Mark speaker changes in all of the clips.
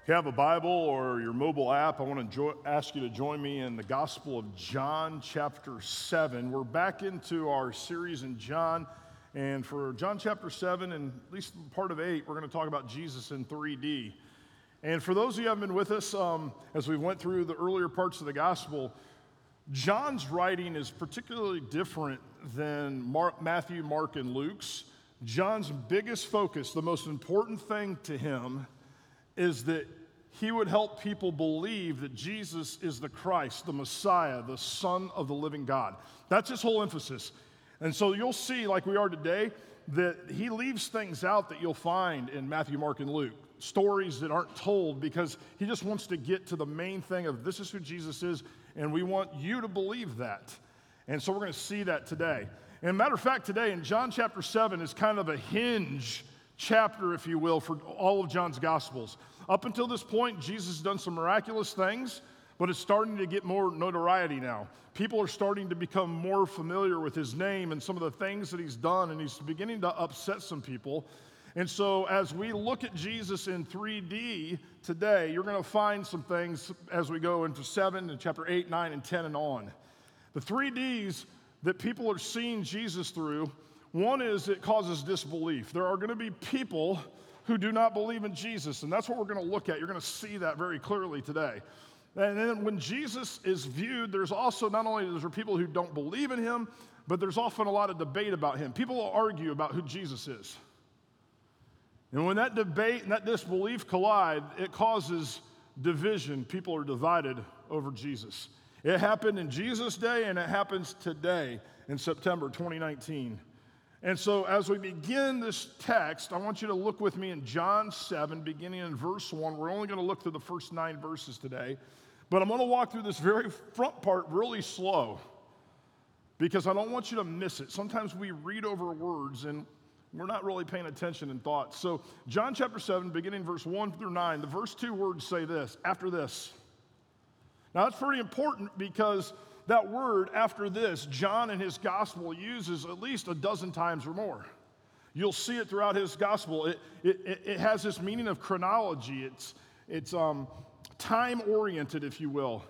Speaker 1: you have a Bible or your mobile app, I want to ask you to join me in the Gospel of John, chapter 7. We're back into our series in John, and for John chapter 7, and at least part of 8, we're going to talk about Jesus in 3D. And for those of you who haven't been with us, as we went through the earlier parts of the Gospel, John's writing is particularly different than Matthew, Mark, and Luke's. John's biggest focus, the most important thing to him, is that he would help people believe that Jesus is the Christ, the Messiah, the Son of the living God. That's his whole emphasis. And so you'll see, like we are today, that he leaves things out that you'll find in Matthew, Mark, and Luke. Stories that aren't told because he just wants to get to the main thing of this is who Jesus is, and we want you to believe that. And so we're going to see that today. And matter of fact, today in John chapter 7 is kind of a hinge chapter, if you will, for all of John's Gospels. Up until this point, Jesus has done some miraculous things, but it's starting to get more notoriety now. People are starting to become more familiar with his name and some of the things that he's done, and he's beginning to upset some people. And so as we look at Jesus in 3D today, you're going to find some things as we go into 7 and chapter 8, 9, and 10 and on. The 3Ds that people are seeing Jesus through, one is it causes disbelief. There are going to be people who do not believe in Jesus, and that's what we're going to look at. You're going to see that very clearly today. And then when Jesus is viewed, there's also not only are there people who don't believe in him, but there's often a lot of debate about him. People will argue about who Jesus is. And when that debate and that disbelief collide, it causes division. People are divided over Jesus. It happened in Jesus' day, and it happens today in September 2019. And so as we begin this text, I want you to look with me in John 7, beginning in verse 1. We're only going to look through the first 9 verses today. But I'm going to walk through this very front part really slow because I don't want you to miss it. Sometimes we read over words and we're not really paying attention in thoughts. So John chapter 7, beginning verse 1 through 9, the verse 2 words say this, after this. Now that's pretty important because that word, after this, John in his gospel uses at least a dozen times or more. You'll see it throughout his gospel. It has this meaning of chronology. It's time-oriented, if you will.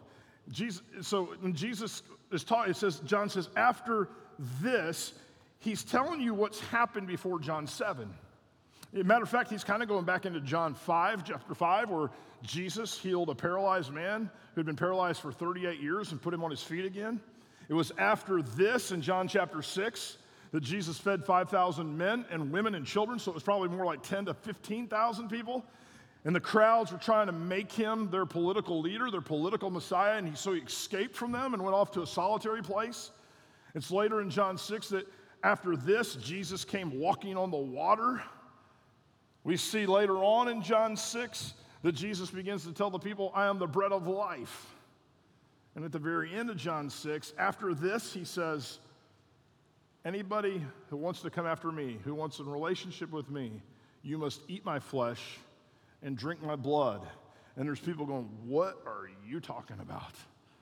Speaker 1: So when Jesus is talking, John says, after this, he's telling you what's happened before John 7. As a matter of fact, he's kind of going back into John 5, chapter 5, where Jesus healed a paralyzed man who had been paralyzed for 38 years and put him on his feet again. It was after this in John chapter 6 that Jesus fed 5,000 men and women and children, so it was probably more like 10 to 15,000 people. And the crowds were trying to make him their political leader, their political Messiah, and so he escaped from them and went off to a solitary place. It's later in John 6 that after this, Jesus came walking on the water. We see later on in John 6 that Jesus begins to tell the people, I am the bread of life. And at the very end of John 6, after this, he says, anybody who wants to come after me, who wants a relationship with me, you must eat my flesh and drink my blood. And there's people going, what are you talking about?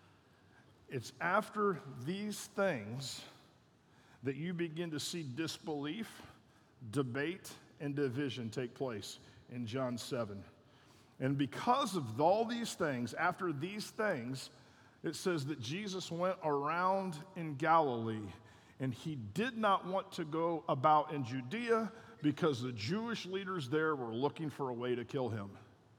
Speaker 1: It's after these things that you begin to see disbelief, debate, and division take place in John 7. And because of all these things, after these things, it says that Jesus went around in Galilee, and he did not want to go about in Judea because the Jewish leaders there were looking for a way to kill him.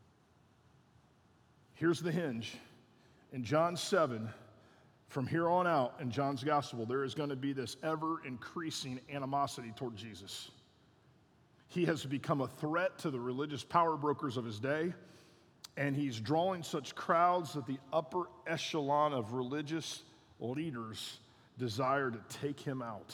Speaker 1: Here's the hinge. In John 7, from here on out in John's gospel, there is going to be this ever-increasing animosity toward Jesus. He has become a threat to the religious power brokers of his day, and he's drawing such crowds that the upper echelon of religious leaders desire to take him out.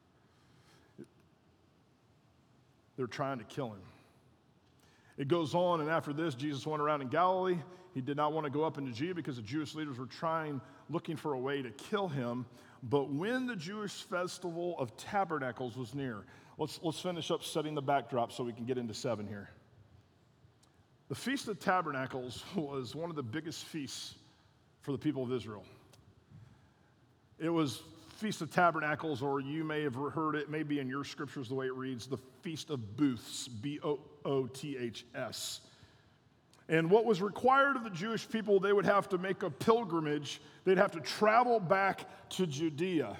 Speaker 1: They're trying to kill him. It goes on, and after this, Jesus went around in Galilee. He did not want to go up into Judea because the Jewish leaders were looking for a way to kill him. But when the Jewish festival of tabernacles was near, let's finish up setting the backdrop so we can get into 7 here. The Feast of Tabernacles was one of the biggest feasts for the people of Israel. It was Feast of Tabernacles, or you may have heard it, maybe in your scriptures the way it reads, the Feast of Booths, B-O-O-T-H-S. And what was required of the Jewish people, they would have to make a pilgrimage. They'd have to travel back to Judea.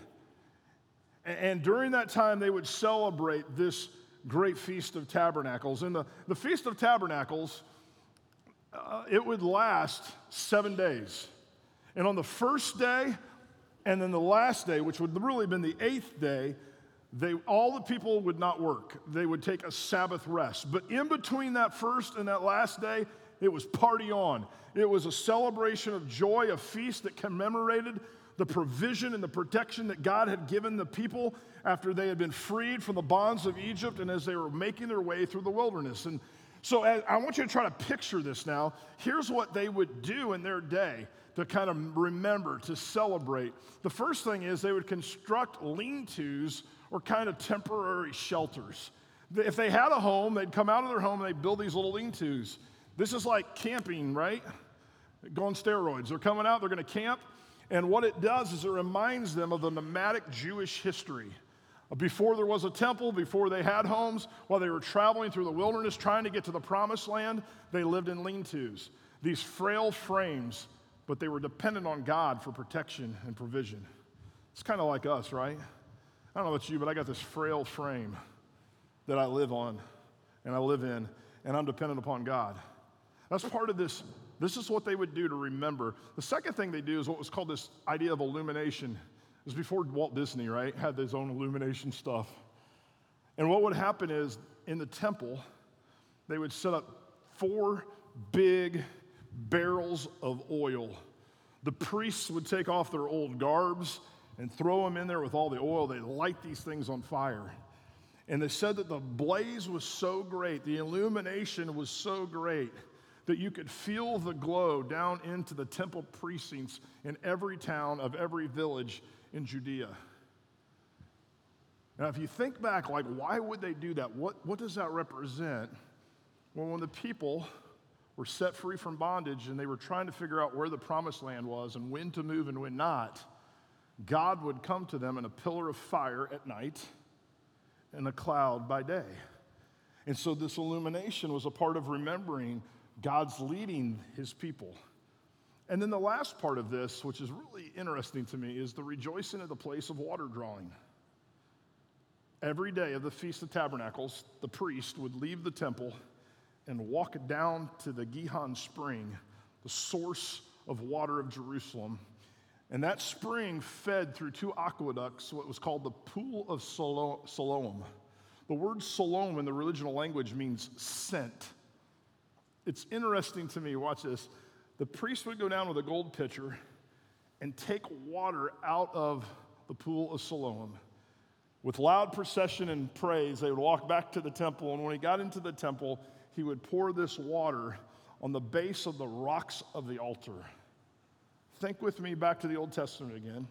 Speaker 1: And during that time, they would celebrate this great Feast of Tabernacles. And the Feast of Tabernacles, it would last 7 days. And on the first day, and then the last day, which would really have been the 8th day, all the people would not work. They would take a Sabbath rest. But in between that first and that last day, it was party on. It was a celebration of joy, a feast that commemorated the provision and the protection that God had given the people after they had been freed from the bonds of Egypt and as they were making their way through the wilderness. And so I want you to try to picture this now. Here's what they would do in their day to kind of remember, to celebrate. The first thing is they would construct lean-tos or kind of temporary shelters. If they had a home, they'd come out of their home and they'd build these little lean-tos. This is like camping, right? Go on steroids. They're coming out, they're going to camp. And what it does is it reminds them of the nomadic Jewish history. Before there was a temple, before they had homes, while they were traveling through the wilderness trying to get to the promised land, they lived in lean-tos. These frail frames, but they were dependent on God for protection and provision. It's kind of like us, right? I don't know about you, but I got this frail frame that I live on and I live in, and I'm dependent upon God. That's part of this. This is what they would do to remember. The second thing they do is what was called this idea of illumination. It was before Walt Disney, right? Had his own illumination stuff. And what would happen is in the temple, they would set up 4 big barrels of oil. The priests would take off their old garbs and throw them in there with all the oil. They light these things on fire. And they said that the blaze was so great, the illumination was so great, that you could feel the glow down into the temple precincts in every town of every village in Judea. Now, if you think back, like, why would they do that? What does that represent? Well, when the people were set free from bondage and they were trying to figure out where the promised land was and when to move and when not, God would come to them in a pillar of fire at night and a cloud by day. And so this illumination was a part of remembering God's leading his people. And then the last part of this, which is really interesting to me, is the rejoicing at the place of water drawing. Every day of the Feast of Tabernacles, the priest would leave the temple and walk down to the Gihon spring, the source of water of Jerusalem. And that spring fed through 2 aqueducts, what was called the Pool of Siloam. The word Siloam in the original language means sent. It's interesting to me, watch this. The priest would go down with a gold pitcher and take water out of the Pool of Siloam. With loud procession and praise, they would walk back to the temple, and when he got into the temple, he would pour this water on the base of the rocks of the altar. Think with me back to the Old Testament again.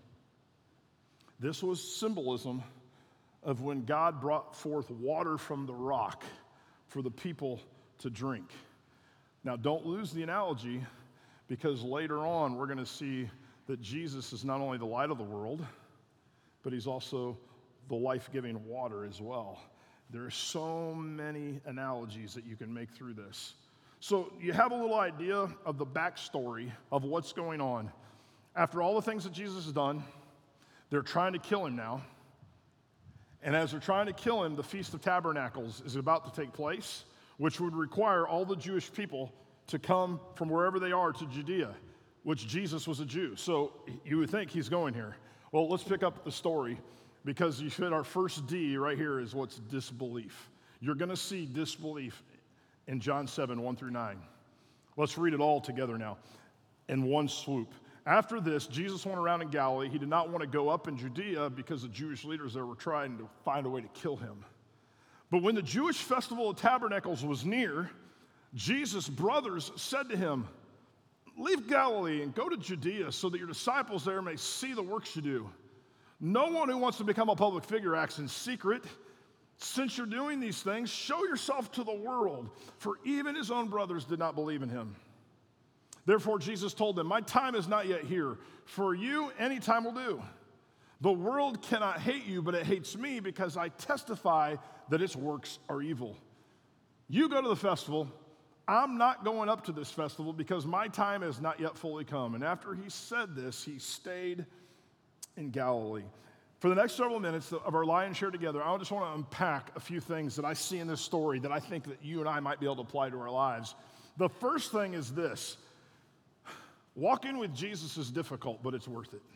Speaker 1: This was symbolism of when God brought forth water from the rock for the people to drink. Now, don't lose the analogy, because later on we're going to see that Jesus is not only the light of the world, but he's also the life-giving water as well. There are so many analogies that you can make through this. So you have a little idea of the backstory of what's going on. After all the things that Jesus has done, they're trying to kill him now. And as they're trying to kill him, the Feast of Tabernacles is about to take place, which would require all the Jewish people to come from wherever they are to Judea, which Jesus was a Jew. So you would think he's going here. Well, let's pick up the story, because you said our first D right here is what's disbelief. You're going to see disbelief in John 7, 1 through 9. Let's read it all together now in one swoop. After this, Jesus went around in Galilee. He did not want to go up in Judea because the Jewish leaders there were trying to find a way to kill him. But when the Jewish festival of tabernacles was near, Jesus' brothers said to him, "Leave Galilee and go to Judea so that your disciples there may see the works you do. No one who wants to become a public figure acts in secret. Since you're doing these things, show yourself to the world." For even his own brothers did not believe in him. Therefore, Jesus told them, "My time is not yet here. For you, any time will do. The world cannot hate you, but it hates me because I testify that its works are evil. You go to the festival. I'm not going up to this festival because my time has not yet fully come. And after he said this, he stayed in Galilee. For the next several minutes of our lion's share together, I just want to unpack a few things that I see in this story that I think that you and I might be able to apply to our lives. The first thing is this: walking with Jesus is difficult, but it's worth it.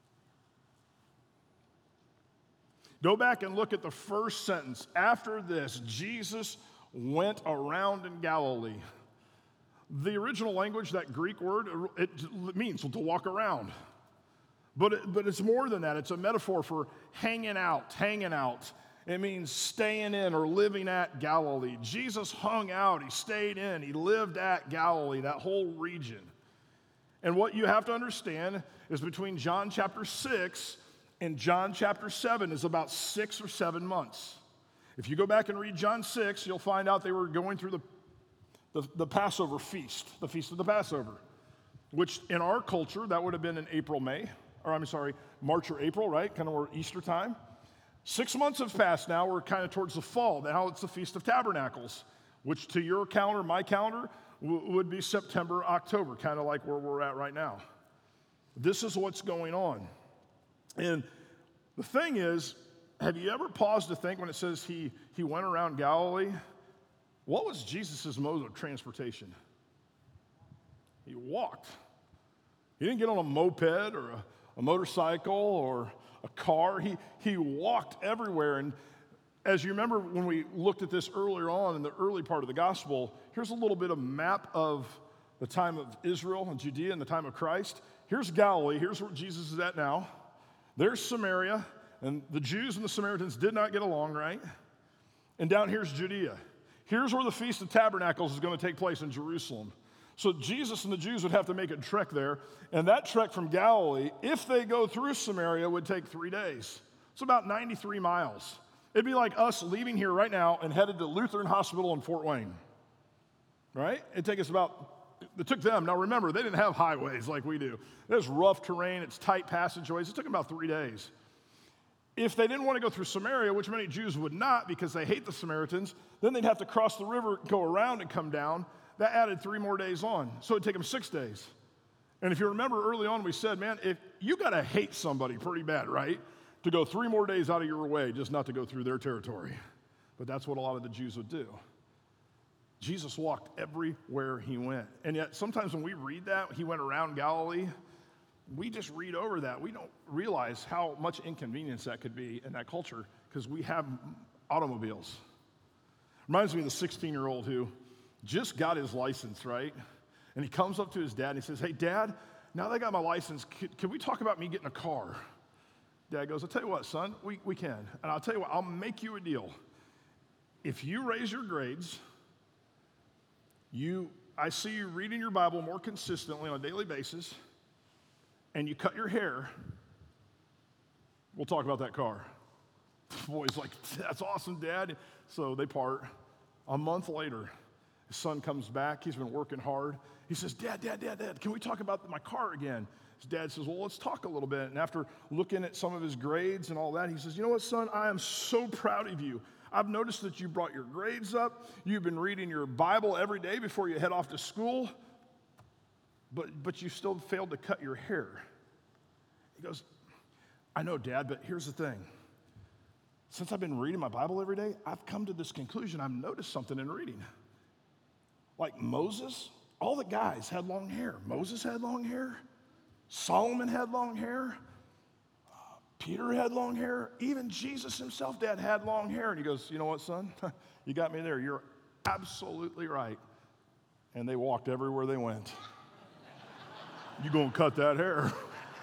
Speaker 1: Go back and look at the first sentence. After this, Jesus went around in Galilee. The original language, that Greek word, it means to walk around. But it's more than that. It's a metaphor for hanging out. It means staying in or living at Galilee. Jesus hung out, he stayed in, he lived at Galilee, that whole region. And what you have to understand is between John chapter 6 and John chapter 7 is about 6 or 7 months. If you go back and read John 6, you'll find out they were going through the Passover feast, the Feast of the Passover, which in our culture, that would have been in March or April, right? Kind of where Easter time. 6 months have passed now. We're kind of towards the fall. Now it's the Feast of Tabernacles, which to your calendar, my calendar, would be September, October, kind of like where we're at right now. This is what's going on. And the thing is, have you ever paused to think when it says he went around Galilee? What was Jesus' mode of transportation? He walked. He didn't get on a moped or a motorcycle or a car. He walked everywhere. And as you remember when we looked at this earlier on in the early part of the gospel, here's a little bit of map of the time of Israel and Judea and the time of Christ. Here's Galilee. Here's where Jesus is at now. There's Samaria. And the Jews and the Samaritans did not get along, right? And down here's Judea. Here's where the Feast of Tabernacles is going to take place in Jerusalem. So Jesus and the Jews would have to make a trek there. And that trek from Galilee, if they go through Samaria, would take 3 days. It's about 93 miles. It'd be like us leaving here right now and headed to Lutheran Hospital in Fort Wayne, right? It took them. Now remember, they didn't have highways like we do. There's rough terrain. It's tight passageways. It took them about 3 days. If they didn't want to go through Samaria, which many Jews would not because they hate the Samaritans, then they'd have to cross the river, go around and come down. That added 3 more days on. So it'd take them 6 days. And if you remember early on, we said, man, if you got to hate somebody pretty bad, right? To go 3 more days out of your way just not to go through their territory. But that's what a lot of the Jews would do. Jesus walked everywhere he went. And yet sometimes when we read that, he went around Galilee, we just read over that. We don't realize how much inconvenience that could be in that culture because we have automobiles. Reminds me of the 16-year-old who just got his license, right? And he comes up to his dad and he says, hey, Dad, now that I got my license, can we talk about me getting a car? Dad goes, I'll tell you what, son, we can. And I'll tell you what, I'll make you a deal. If you raise your grades, I see you reading your Bible more consistently on a daily basis, and you cut your hair, we'll talk about that car. The boy's like, that's awesome, Dad. So they part. A month later, his son comes back. He's been working hard. He says, Dad, can we talk about my car again? His dad says, well, let's talk a little bit. And after looking at some of his grades and all that, he says, you know what, son, I am so proud of you. I've noticed that you brought your grades up. You've been reading your Bible every day before you head off to school. But you still failed to cut your hair. He goes, I know, Dad, but here's the thing. Since I've been reading my Bible every day, I've come to this conclusion. I've noticed something in reading. Like Moses, all the guys had long hair. Moses had long hair. Solomon had long hair. Peter had long hair. Even Jesus himself, Dad, had long hair. And he goes, you know what, son? You got me there. You're absolutely right. And they walked everywhere they went. You gonna cut that hair.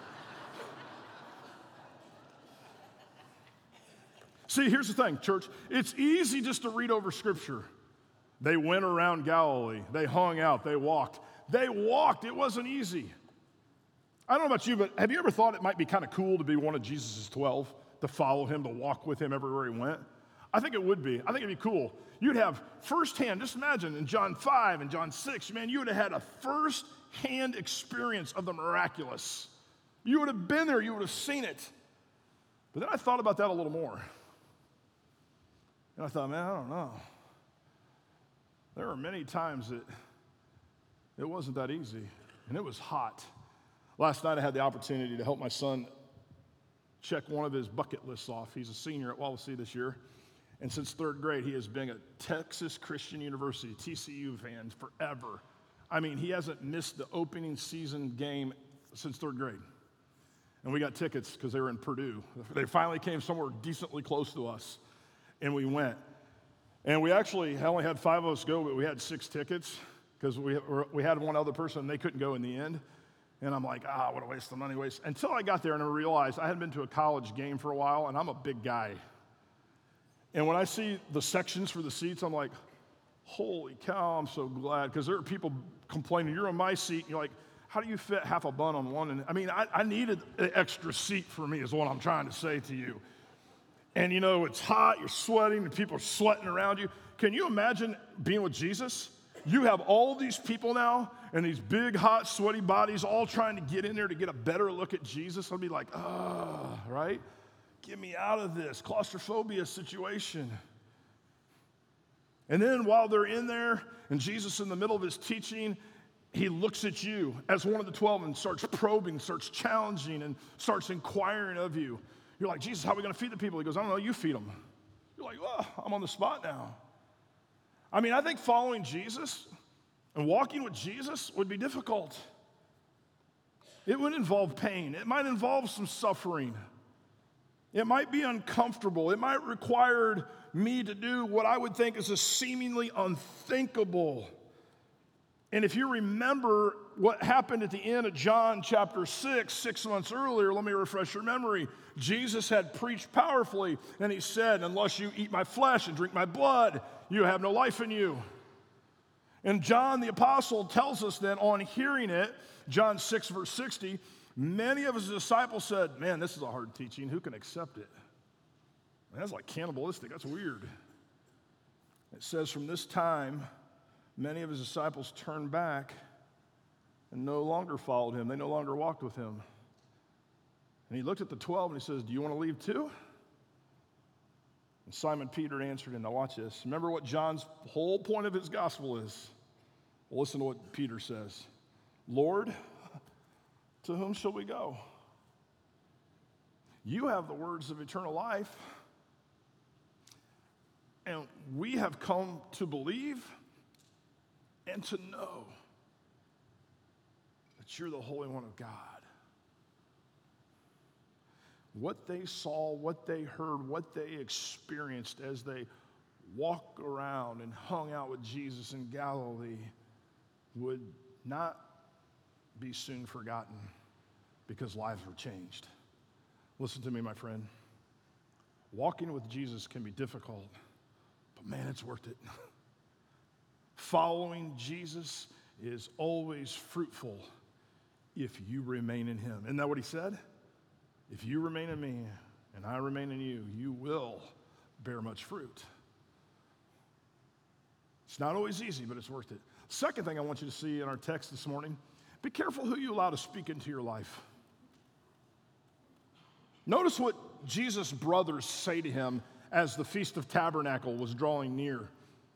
Speaker 1: See, here's the thing, church. It's easy just to read over Scripture. They went around Galilee. They hung out. They walked. It wasn't easy. I don't know about you, but have you ever thought it might be kind of cool to be one of Jesus' 12, to follow him, to walk with him everywhere he went? I think it would be. I think it'd be cool. You'd have firsthand, just imagine in John 5 and John 6, man, you would have had a firsthand experience of the miraculous. You would have been there. You would have seen it. But then I thought about that a little more. And I thought, man, I don't know. there were many times that it wasn't that easy, and it was hot. Last night I had the opportunity to help my son check one of his bucket lists off. He's a senior at Wawasee this year, and since third grade, he has been a Texas Christian University, TCU fan forever. I mean, he hasn't missed the opening season game since third grade. And we got tickets because they were in Purdue. They finally came somewhere decently close to us, and we went. And we actually only had 5 of us go, but we had 6 tickets because we had one other person, and they couldn't go in the end. And I'm like, what a waste of money, Until I got there and I realized I hadn't been to a college game for a while, and I'm a big guy. And when I see the sections for the seats, I'm like, holy cow, I'm so glad. Because there are people complaining, you're in my seat, and you're like, how do you fit half a bun on one? And I mean, I needed an extra seat for me is what I'm trying to say to you. And you know, it's hot, you're sweating, and people are sweating around you. Can you imagine being with Jesus? You have all these people now, and these big, hot, sweaty bodies all trying to get in there to get a better look at Jesus. I'll be like, right? Get me out of this claustrophobia situation. And then while they're in there, and Jesus in the middle of his teaching, he looks at you as one of the 12 and starts probing, starts challenging, and starts inquiring of you. You're like, Jesus, how are we going to feed the people? He goes, I don't know, you feed them. You're like, I'm on the spot now. I mean, I think following Jesus and walking with Jesus would be difficult. It would involve pain. It might involve some suffering. It might be uncomfortable. It might require me to do what I would think is a seemingly unthinkable. And if you remember what happened at the end of John chapter 6 months earlier, let me refresh your memory. Jesus had preached powerfully, and he said, unless you eat my flesh and drink my blood, you have no life in you. And John the apostle tells us that on hearing it, John 6 verse 60, many of his disciples said, man, this is a hard teaching. Who can accept it? Man, that's like cannibalistic. That's weird. It says from this time, many of his disciples turned back and no longer followed him. They no longer walked with him. And he looked at the 12 and he says, do you want to leave too? And Simon Peter answered him. Now watch this. Remember what John's whole point of his gospel is. Well, listen to what Peter says. Lord, to whom shall we go? You have the words of eternal life. And we have come to believe and to know that you're the Holy One of God. What they saw, what they heard, what they experienced as they walked around and hung out with Jesus in Galilee would not be soon forgotten because lives were changed. Listen to me, my friend. Walking with Jesus can be difficult, but man, it's worth it. Following Jesus is always fruitful if you remain in him. Isn't that what he said? If you remain in me and I remain in you, you will bear much fruit. It's not always easy, but it's worth it. Second thing I want you to see in our text this morning, be careful who you allow to speak into your life. Notice what Jesus' brothers say to him as the Feast of Tabernacle was drawing near.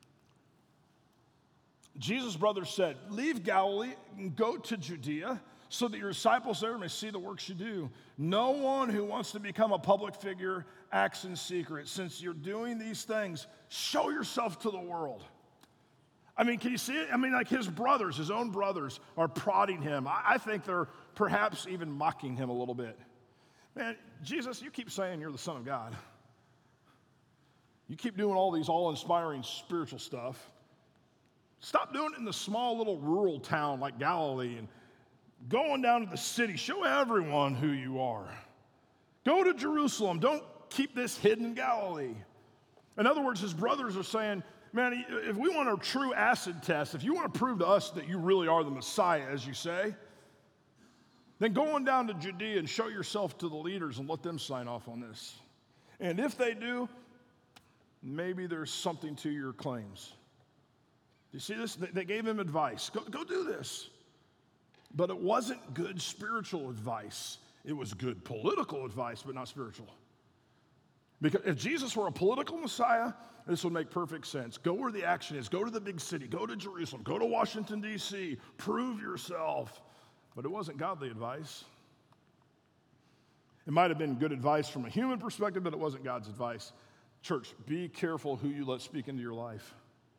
Speaker 1: Jesus' brothers said, leave Galilee and go to Judea so that your disciples there may see the works you do. No one who wants to become a public figure acts in secret. Since you're doing these things, show yourself to the world. I mean, can you see it? I mean, like his brothers, his own brothers, are prodding him. I think they're perhaps even mocking him a little bit. Man, Jesus, you keep saying you're the Son of God. You keep doing all these all-inspiring spiritual stuff. Stop doing it in the small little rural town like Galilee and going down to the city. Show everyone who you are. Go to Jerusalem. Don't keep this hidden in Galilee. In other words, his brothers are saying, man, if we want a true acid test, if you want to prove to us that you really are the Messiah, as you say, then go on down to Judea and show yourself to the leaders and let them sign off on this. And if they do, maybe there's something to your claims. You see this? They gave him advice. Go do this. But it wasn't good spiritual advice. It was good political advice, but not spiritual. Because if Jesus were a political Messiah, this would make perfect sense. Go where the action is. Go to the big city. Go to Jerusalem. Go to Washington, D.C. Prove yourself. But it wasn't godly advice. It might have been good advice from a human perspective, but it wasn't God's advice. Church, be careful who you let speak into your life.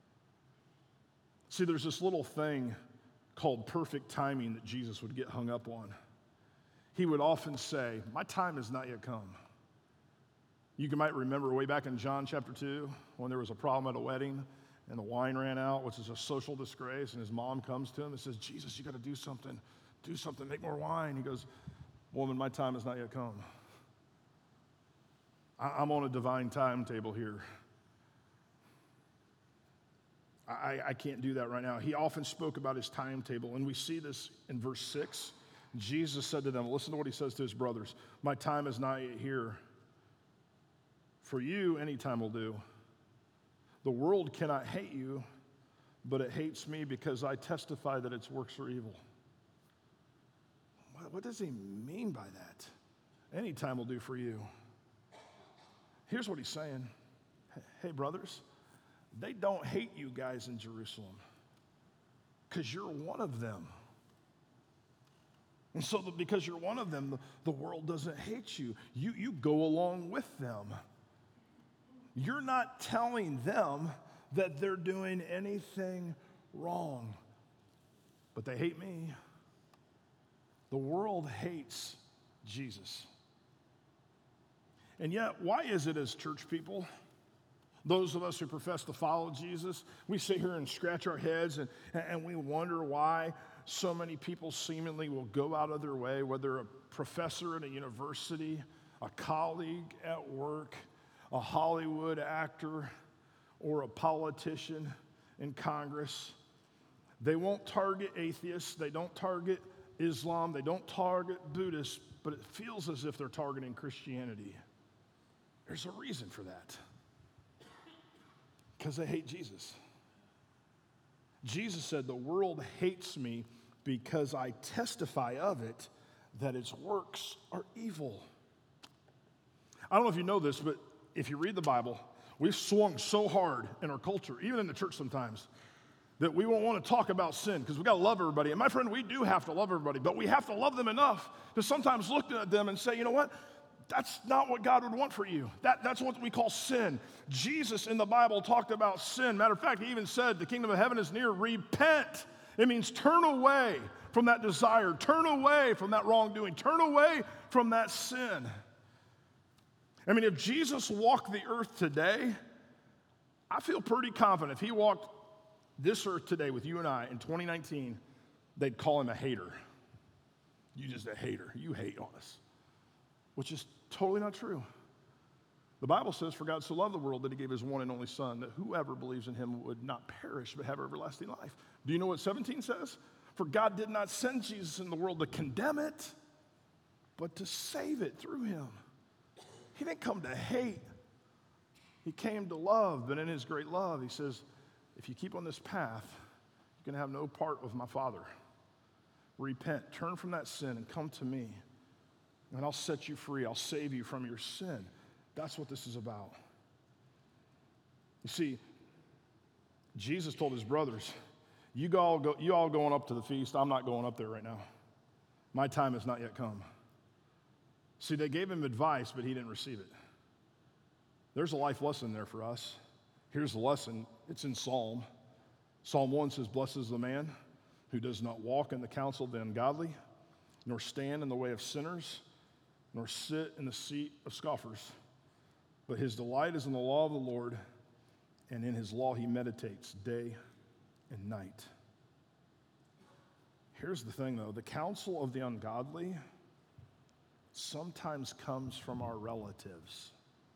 Speaker 1: See, there's this little thing called perfect timing that Jesus would get hung up on. He would often say, my time has not yet come. You might remember way back in John chapter 2 when there was a problem at a wedding and the wine ran out, which is a social disgrace, and his mom comes to him and says, Jesus, you got to do something. Do something, make more wine. He goes, woman, my time has not yet come. I'm on a divine timetable here. I can't do that right now. He often spoke about his timetable, and we see this in verse 6. Jesus said to them, listen to what he says to his brothers, my time is not yet here. For you, any time will do. The world cannot hate you, but it hates me because I testify that its works are evil. What does he mean by that? Any time will do for you. Here's what he's saying. Hey, brothers, they don't hate you guys in Jerusalem because you're one of them. And so because you're one of them, the world doesn't hate you. You go along with them. You're not telling them that they're doing anything wrong, but they hate me. The world hates Jesus. And yet, why is it as church people, those of us who profess to follow Jesus, we sit here and scratch our heads and we wonder why so many people seemingly will go out of their way, whether a professor at a university, a colleague at work, a Hollywood actor, or a politician in Congress. They won't target atheists, they don't target Islam, they don't target Buddhists, but it feels as if they're targeting Christianity. There's a reason for that. Because they hate Jesus. Jesus said, the world hates me because I testify of it that its works are evil. I don't know if you know this, but if you read the Bible, we've swung so hard in our culture, even in the church sometimes, that we won't want to talk about sin because we've got to love everybody. And my friend, we do have to love everybody, but we have to love them enough to sometimes look at them and say, you know what? That's not what God would want for you. That's what we call sin. Jesus in the Bible talked about sin. Matter of fact, he even said the kingdom of heaven is near. Repent. It means turn away from that desire. Turn away from that wrongdoing. Turn away from that sin. I mean, if Jesus walked the earth today, I feel pretty confident if he walked this earth today with you and I in 2019, they'd call him a hater. You just a hater. You hate on us. Which is totally not true. The Bible says, for God so loved the world that he gave his one and only son, that whoever believes in him would not perish but have everlasting life. Do you know what 17 says? For God did not send Jesus in the world to condemn it, but to save it through him. He didn't come to hate. He came to love, but in his great love, he says, if you keep on this path, you're going to have no part with my Father. Repent, turn from that sin, and come to me. And I'll set you free. I'll save you from your sin. That's what this is about. You see, Jesus told his brothers, you all going up to the feast. I'm not going up there right now. My time has not yet come. See, they gave him advice, but he didn't receive it. There's a life lesson there for us. Here's the lesson. It's in Psalm. Psalm 1 says, blessed is the man who does not walk in the counsel of the ungodly, nor stand in the way of sinners, nor sit in the seat of scoffers. But his delight is in the law of the Lord, and in his law he meditates day and night. Here's the thing, though. The counsel of the ungodly sometimes comes from our relatives,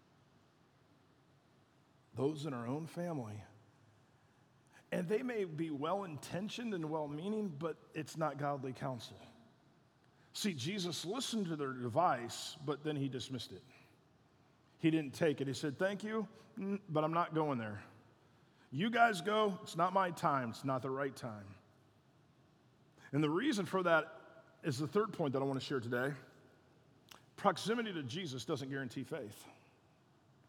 Speaker 1: those in our own family. And they may be well-intentioned and well-meaning, but it's not godly counsel. See, Jesus listened to their advice, but then he dismissed it. He didn't take it. He said, thank you, but I'm not going there. You guys go. It's not my time. It's not the right time. And the reason for that is the third point that I want to share today. Proximity to Jesus doesn't guarantee faith.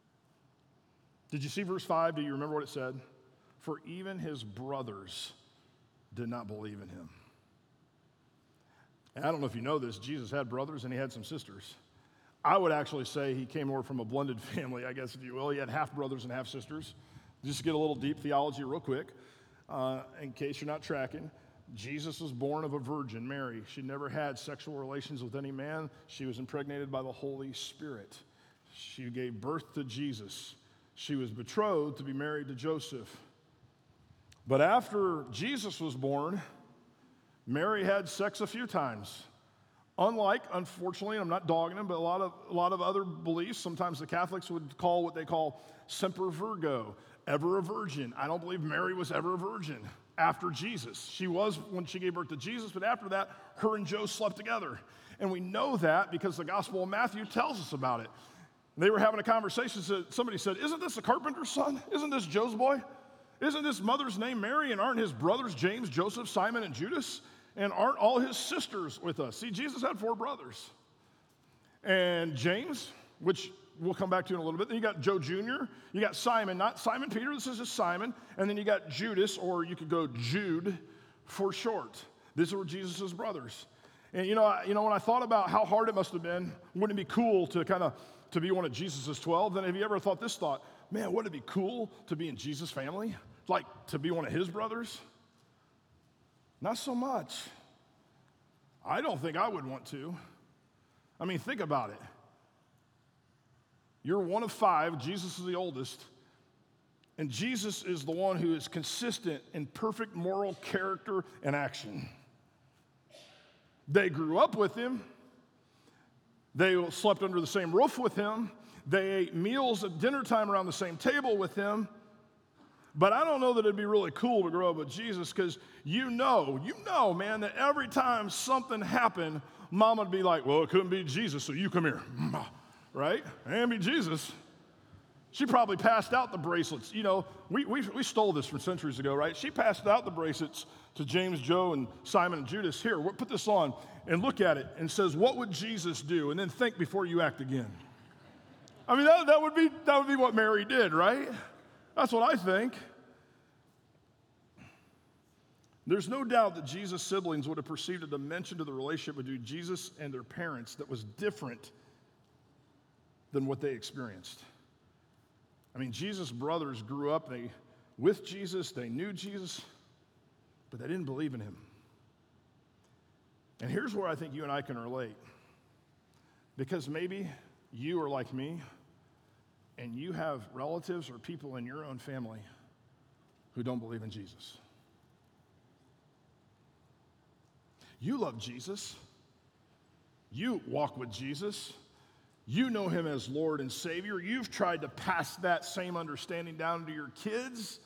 Speaker 1: Did you see verse 5? Do you remember what it said? For even his brothers did not believe in him. And I don't know if you know this, Jesus had brothers and he had some sisters. I would actually say he came more from a blended family, I guess, if you will. He had half brothers and half sisters. Just to get a little deep theology real quick, in case you're not tracking. Jesus was born of a virgin, Mary. She never had sexual relations with any man. She was impregnated by the Holy Spirit. She gave birth to Jesus. She was betrothed to be married to Joseph. But after Jesus was born, Mary had sex a few times. Unlike, unfortunately, I'm not dogging them, but a lot of other beliefs, sometimes the Catholics would call what they call semper virgo, ever a virgin. I don't believe Mary was ever a virgin after Jesus. She was when she gave birth to Jesus, but after that, her and Joe slept together. And we know that because the Gospel of Matthew tells us about it. They were having a conversation, somebody said, isn't this a carpenter's son? Isn't this Joe's boy? Isn't his mother's name Mary, and aren't his brothers James, Joseph, Simon, and Judas? And aren't all his sisters with us? See, Jesus had 4 brothers. And James, which we'll come back to in a little bit. Then you got Joe Jr. You got Simon, not Simon Peter. This is just Simon. And then you got Judas, or you could go Jude for short. These were Jesus' brothers. And you know, when I thought about how hard it must have been, wouldn't it be cool to be one of Jesus' 12? Then have you ever thought this thought, man, wouldn't it be cool to be in Jesus' family? Like to be one of his brothers? Not so much. I don't think I would want to. I mean, think about it. You're one of 5. Jesus is the oldest. And Jesus is the one who is consistent in perfect moral character and action. They grew up with him. They slept under the same roof with him. They ate meals at dinner time around the same table with him. But I don't know that it'd be really cool to grow up with Jesus because you know, man, that every time something happened, Mom would be like, well, it couldn't be Jesus, so you come here, right? It can't be Jesus. She probably passed out the bracelets. You know, we stole this from centuries ago, right? She passed out the bracelets to James, Joe, and Simon and Judas. Here, put this on and look at it and says, what would Jesus do? And then think before you act again. I mean, that would be what Mary did, right? That's what I think. There's no doubt that Jesus' siblings would have perceived a dimension to the relationship between Jesus and their parents that was different than what they experienced. I mean, Jesus' brothers grew up with Jesus, they knew Jesus, but they didn't believe in him. And here's where I think you and I can relate. Because maybe you are like me, and you have relatives or people in your own family who don't believe in Jesus. You love Jesus. You walk with Jesus. You know him as Lord and Savior. You've tried to pass that same understanding down to your kids.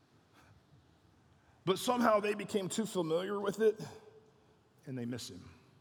Speaker 1: But somehow they became too familiar with it, and they miss him.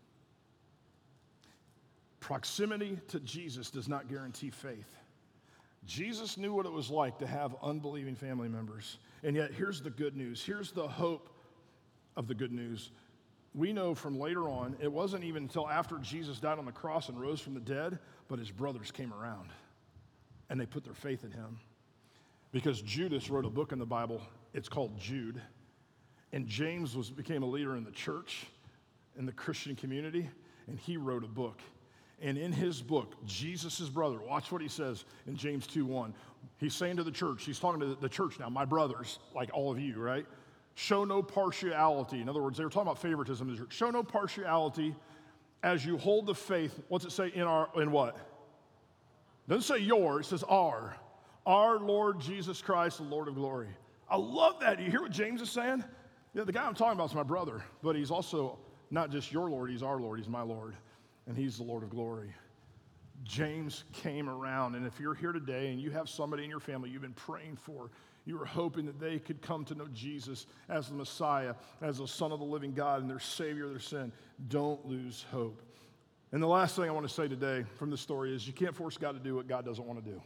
Speaker 1: Proximity to Jesus does not guarantee faith. Jesus knew what it was like to have unbelieving family members. And yet, here's the good news. Here's the hope of the good news. We know from later on, it wasn't even until after Jesus died on the cross and rose from the dead, but his brothers came around, and they put their faith in him. Because Judas wrote a book in the Bible. It's called Jude. And James became a leader in the church, in the Christian community, and he wrote a book. And in his book, Jesus' brother, watch what he says in James 2:1. He's saying to the church, he's talking to the church now, my brothers, like all of you, right? Show no partiality. In other words, they were talking about favoritism in the church. Show no partiality as you hold the faith. What's it say in what? It doesn't say your, it says our. Our Lord Jesus Christ, the Lord of glory. I love that. You hear what James is saying? Yeah, the guy I'm talking about is my brother, but he's also not just your Lord, he's our Lord, he's my Lord. And he's the Lord of glory. James came around, and if you're here today and you have somebody in your family you've been praying for, you were hoping that they could come to know Jesus as the Messiah, as the Son of the living God and their Savior of their sin, don't lose hope. And the last thing I want to say today from this story is you can't force God to do what God doesn't want to do.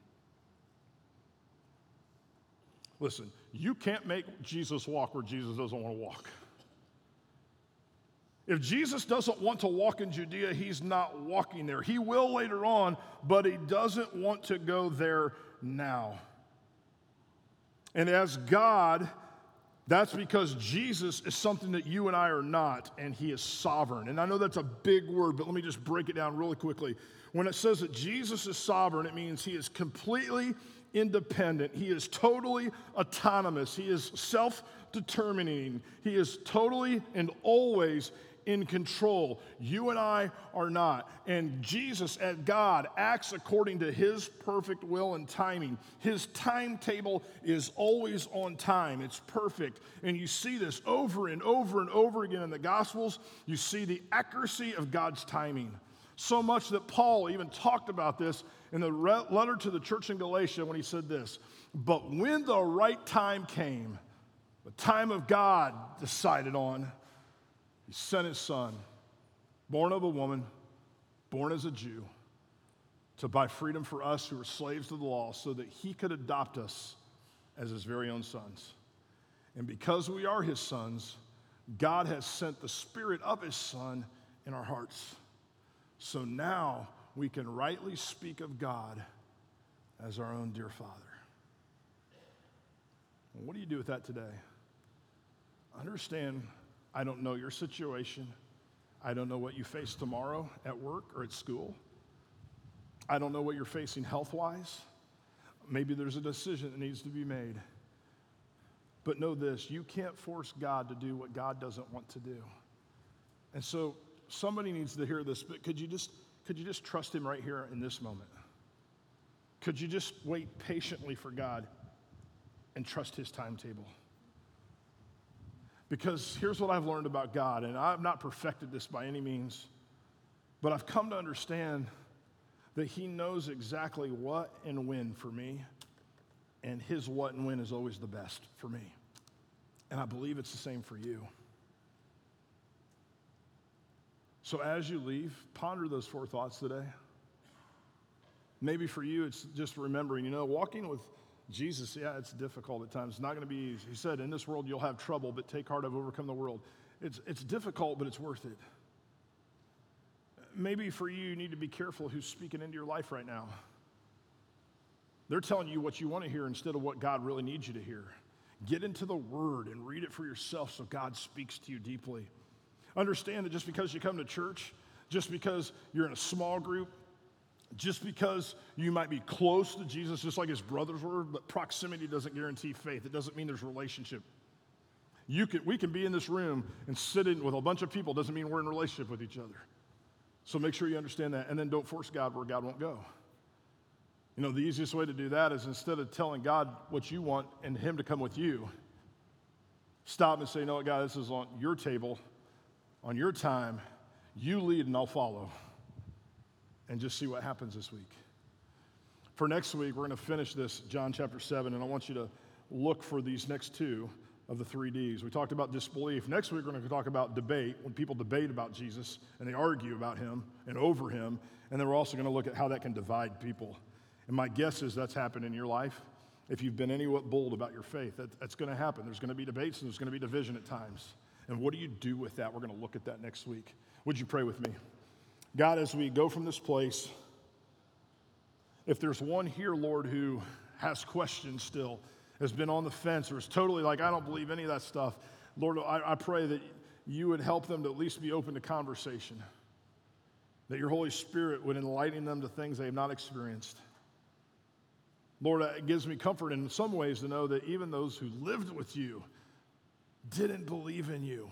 Speaker 1: Listen, you can't make Jesus walk where Jesus doesn't want to walk. If Jesus doesn't want to walk in Judea, he's not walking there. He will later on, but he doesn't want to go there now. And as God, that's because Jesus is something that you and I are not, and he is sovereign. And I know that's a big word, but let me just break it down really quickly. When it says that Jesus is sovereign, it means he is completely independent. He is totally autonomous. He is self-determining. He is totally and always in control. You and I are not. And Jesus, as God, acts according to his perfect will and timing. His timetable is always on time. It's perfect. And you see this over and over and over again in the Gospels. You see the accuracy of God's timing. So much that Paul even talked about this in the letter to the church in Galatia when he said this, "But when the right time came, the time of God decided on, he sent his son, born of a woman, born as a Jew, to buy freedom for us who were slaves to the law so that he could adopt us as his very own sons. And because we are his sons, God has sent the Spirit of his Son in our hearts. So now we can rightly speak of God as our own dear Father." Well, what do you do with that today? Understand, I don't know your situation. I don't know what you face tomorrow at work or at school. I don't know what you're facing health-wise. Maybe there's a decision that needs to be made. But know this, you can't force God to do what God doesn't want to do. And so somebody needs to hear this, but could you just trust him right here in this moment? Could you just wait patiently for God and trust his timetable? Because here's what I've learned about God, and I've not perfected this by any means, but I've come to understand that he knows exactly what and when for me, and his what and when is always the best for me. And I believe it's the same for you. So as you leave, ponder those 4 thoughts today. Maybe for you, it's just remembering, walking with Jesus, yeah, it's difficult at times. It's not going to be easy. He said, in this world you'll have trouble, but take heart, I've overcome the world. It's difficult, but it's worth it. Maybe for you, you need to be careful who's speaking into your life right now. They're telling you what you want to hear instead of what God really needs you to hear. Get into the Word and read it for yourself so God speaks to you deeply. Understand that just because you come to church, just because you're in a small group, just because you might be close to Jesus, just like his brothers were, but proximity doesn't guarantee faith. It doesn't mean there's a relationship. We can be in this room and sit in with a bunch of people. Doesn't mean we're in a relationship with each other. So make sure you understand that, and then don't force God where God won't go. The easiest way to do that is instead of telling God what you want and him to come with you, stop and say, "You know what, God, this is on your table, on your time. You lead and I'll follow." And just see what happens this week. For next week, we're going to finish this John chapter 7, and I want you to look for these next 2 of the 3 Ds. We talked about disbelief. Next week, we're going to talk about debate, when people debate about Jesus and they argue about him and over him. And then we're also going to look at how that can divide people. And my guess is that's happened in your life. If you've been anywhat bold about your faith, that's going to happen. There's going to be debates and there's going to be division at times. And what do you do with that? We're going to look at that next week. Would you pray with me? God, as we go from this place, if there's one here, Lord, who has questions still, has been on the fence, or is totally like, I don't believe any of that stuff, Lord, I pray that you would help them to at least be open to conversation, that your Holy Spirit would enlighten them to things they have not experienced. Lord, it gives me comfort in some ways to know that even those who lived with you didn't believe in you,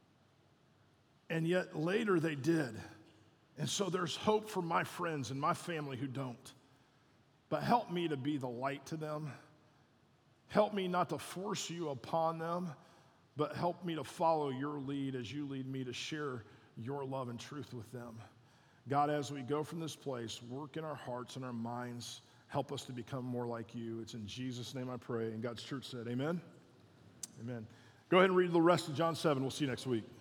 Speaker 1: and yet later they did. And so there's hope for my friends and my family who don't. But help me to be the light to them. Help me not to force you upon them, but help me to follow your lead as you lead me to share your love and truth with them. God, as we go from this place, work in our hearts and our minds. Help us to become more like you. It's in Jesus' name I pray. And God's church said, amen? Amen. Go ahead and read the rest of John 7. We'll see you next week.